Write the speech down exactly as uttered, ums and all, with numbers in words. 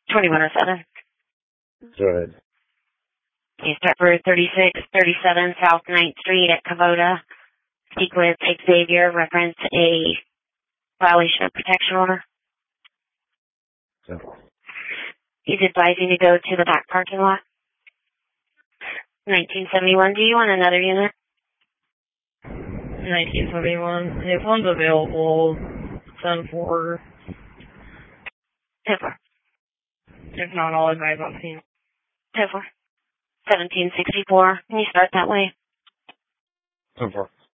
twenty-one oh seven. Go ahead. You start for thirty-six thirty-seven South ninth Street at Cavoda. Speak with Xavier, reference a violation of protection order. Simple. He's advising to go to the back parking lot. nineteen seventy-one, do you want another unit? nineteen seventy-one. If one's available, send for. ten four. If not, I'll advise on scene. ten four. seventeen sixty-four. Can you start that way? ten four.